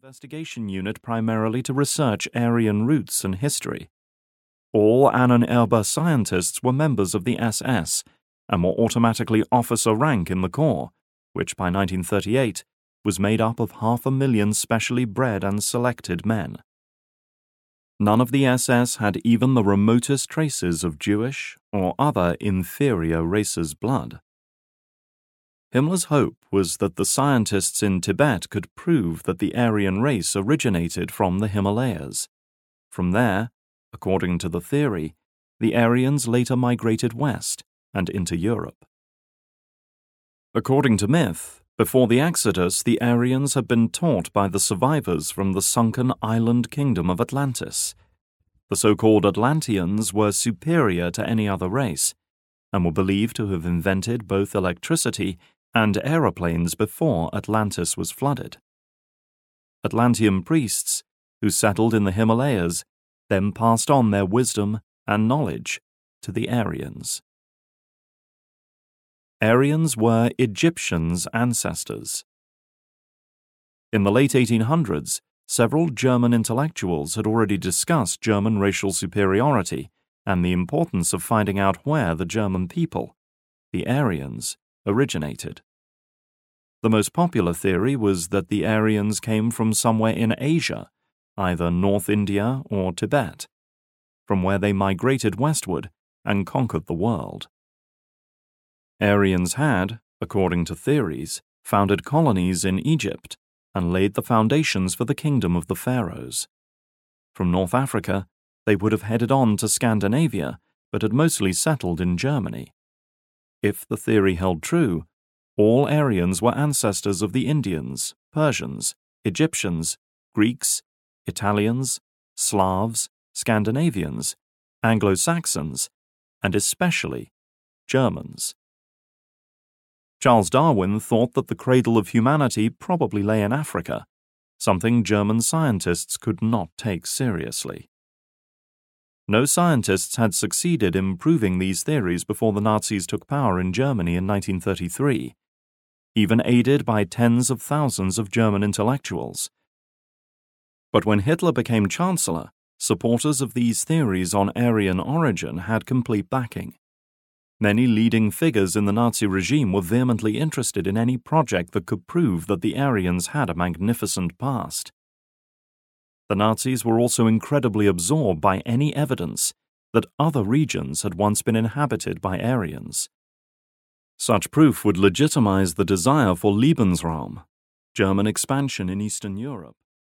investigation unit primarily to research Aryan roots and history. All Ahnenerbe scientists were members of the SS and were automatically officer rank in the Corps, which by 1938 was made up of 500,000 specially bred and selected men. None of the SS had even the remotest traces of Jewish or other inferior races' blood. Himmler's hope was that the scientists in Tibet could prove that the Aryan race originated from the Himalayas. From there, according to the theory, the Aryans later migrated west and into Europe. According to myth, before the Exodus, the Aryans had been taught by the survivors from the sunken island kingdom of Atlantis. The so-called Atlanteans were superior to any other race, and were believed to have invented both electricity and aeroplanes before Atlantis was flooded. Atlantean priests, who settled in the Himalayas, then passed on their wisdom and knowledge to the Aryans. Aryans were Egyptians' ancestors. In the late 1800s, several German intellectuals had already discussed German racial superiority and the importance of finding out where the German people, the Aryans, originated. The most popular theory was that the Aryans came from somewhere in Asia, either North India or Tibet, from where they migrated westward and conquered the world. Aryans had, according to theories, founded colonies in Egypt and laid the foundations for the kingdom of the pharaohs. From North Africa, they would have headed on to Scandinavia, but had mostly settled in Germany. If the theory held true, all Aryans were ancestors of the Indians, Persians, Egyptians, Greeks, Italians, Slavs, Scandinavians, Anglo-Saxons, and especially Germans. Charles Darwin thought that the cradle of humanity probably lay in Africa, something German scientists could not take seriously. No scientists had succeeded in proving these theories before the Nazis took power in Germany in 1933, even aided by tens of thousands of German intellectuals. But when Hitler became Chancellor, supporters of these theories on Aryan origin had complete backing. Many leading figures in the Nazi regime were vehemently interested in any project that could prove that the Aryans had a magnificent past. The Nazis were also incredibly absorbed by any evidence that other regions had once been inhabited by Aryans. Such proof would legitimize the desire for Lebensraum, German expansion in Eastern Europe.